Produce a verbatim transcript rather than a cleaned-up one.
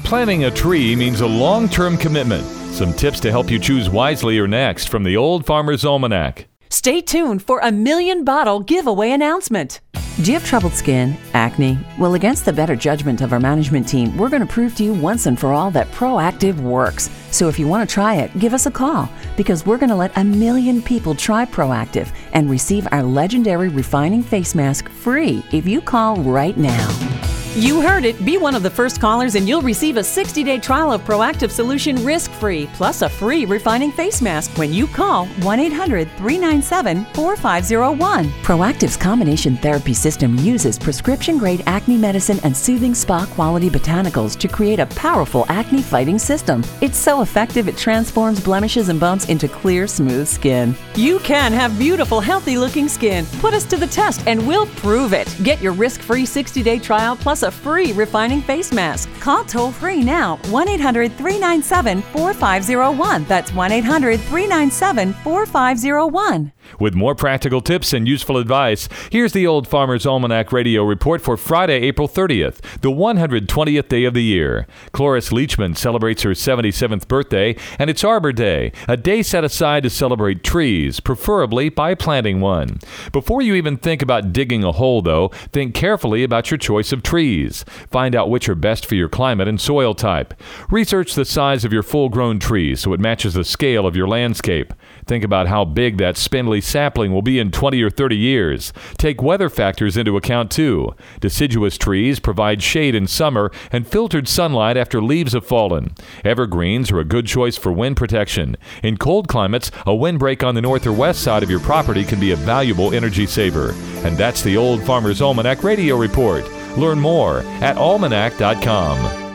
Planting a tree means a long-term commitment. Some tips to help you choose wisely are next from the Old Farmer's Almanac. Stay tuned for a million bottle giveaway announcement. Do you have troubled skin, acne? Well, against the better judgment of our management team, we're going to prove to you once and for all that Proactiv works. So if you want to try it, give us a call, because we're going to let a million people try Proactiv and receive our legendary refining face mask free if you call right now. You heard it. Be one of the first callers and you'll receive a sixty-day trial of Proactiv Solution risk-free, plus a free refining face mask when you call one eight hundred, three nine seven, four five zero one. Proactiv's combination therapy system uses prescription-grade acne medicine and soothing spa-quality botanicals to create a powerful acne-fighting system. It's so effective it transforms blemishes and bumps into clear, smooth skin. You can have beautiful, healthy-looking skin. Put us to the test and we'll prove it. Get your risk-free sixty-day trial plus a free refining face mask. Call toll-free now, one eight hundred, three nine seven, four five zero one. That's one eight hundred, three nine seven, four five zero one. With more practical tips and useful advice, here's the Old Farmer's Almanac radio report for Friday, April thirtieth, the one hundred twentieth day of the year. Cloris Leachman celebrates her seventy-seventh birthday, and it's Arbor Day, a day set aside to celebrate trees, preferably by planting one. Before you even think about digging a hole, though, think carefully about your choice of trees. Find out which are best for your climate and soil type. Research the size of your full-grown tree so it matches the scale of your landscape. Think about how big that spindly sapling will be in twenty or thirty years. Take weather factors into account too. Deciduous trees provide shade in summer and filtered sunlight after leaves have fallen. Evergreens are a good choice for wind protection. In cold climates, a windbreak on the north or west side of your property can be a valuable energy saver. And that's the Old Farmer's Almanac Radio Report. Learn more at almanac dot com.